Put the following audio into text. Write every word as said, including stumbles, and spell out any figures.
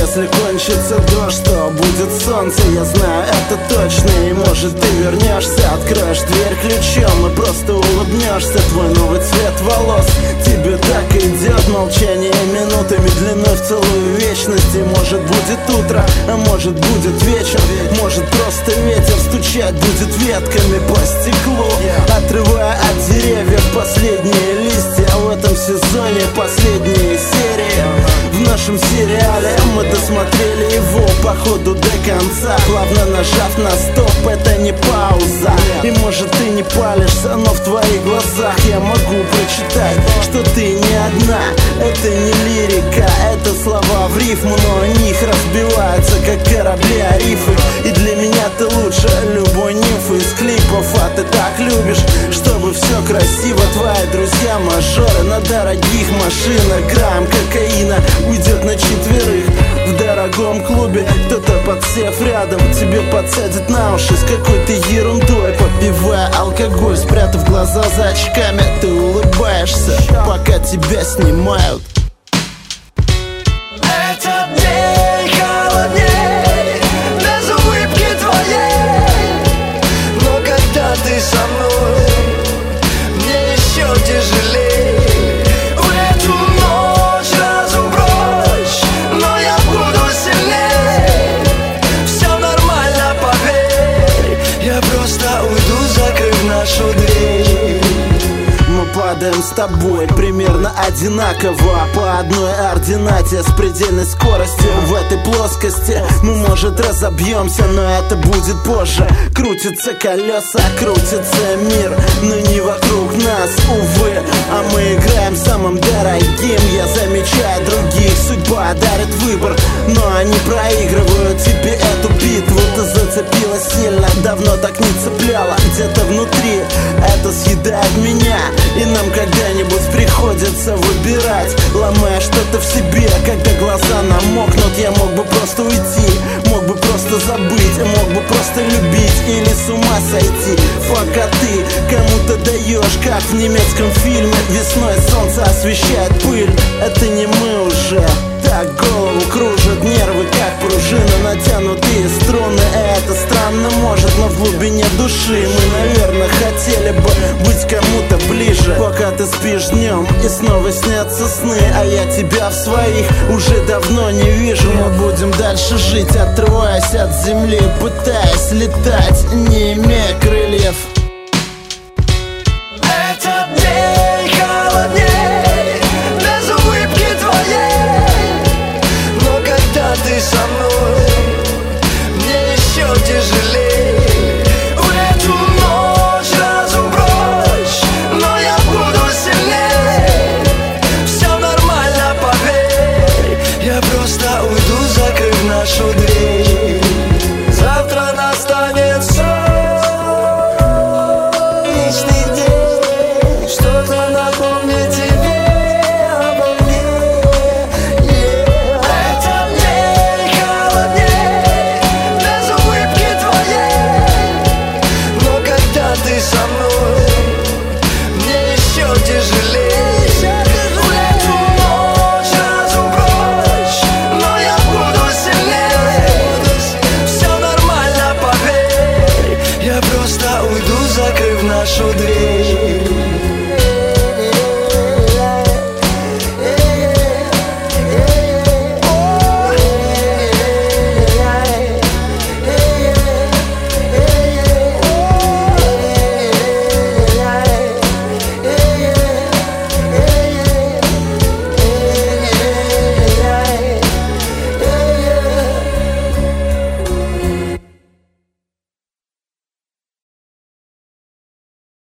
если кончится дождь, то будет солнце. Я знаю это точно, и может ты вернешься. Откроешь дверь ключом и просто улыбнешься. Твой новый цвет волос тебе так идет. Молчание минутами длиной в целую вечность. И может будет утро, а может будет вечер. Может просто ветер стучать будет ветками по стеклу, отрывая от деревьев последние листья. В этом сезоне последние серии. В нашем сериале мы досмотрели его по ходу до конца, плавно нажав на стоп, это не пауза. И может ты не палишься, но в твоих глазах я могу прочитать, что ты не одна. Это не лирика, это слова в рифму, но о них разбиваются, как корабли о рифы. И для меня ты лучше любой нимфы из клипов. А ты так любишь, чтобы все красиво. Твои друзья мажоры на дорогих машинах. Грамм кокаина уйдет на четверых в дорогом клубе. Кто-то, подсев рядом, тебе подсадит на уши с какой-то ерундой. Попивая алкоголь, спрятав глаза за очками, ты улыбаешься, пока тебя снимают. Этот день холодней без улыбки твоей, но когда ты со мной, мне еще тяжелей. В эту ночь разум прочь, но я буду сильней. Все нормально, поверь, я просто уйду, закрыв нашу дверь. Мы падаем с тобой примерно одинаково, по одной ординате с предельной скоростью. В этой плоскости мы, может, разобьемся, но это будет позже. Крутятся колеса, крутится мир, но не вокруг нас, увы. А мы играем самым дорогим. Я замечаю других, судьба дарит выбор, но они проигрывают тебе эту битву. Ты зацепилась сильно, давно так не цепляла. Где-то внутри это съедает меня, и нам когда-нибудь приходится выбирать, ломая что-то в себе. Когда глаза намокнут, я мог бы просто уйти, мог бы просто забыть, мог бы просто любить или с ума сойти. Пока ты кому-то даешь, как в немецком фильме. Весной солнце освещает пыль, это не мы уже. Так голову кружат нервы, как пружина, натянутые струны. Это странно может, но в глубине души мы, наверное, хотели бы быть кому-то ближе. Пока ты спишь днем и снова снятся сны, а я тебя в своих уже давно не вижу. Мы будем дальше жить, отрываясь от земли, пытаясь летать, не имея крыльев.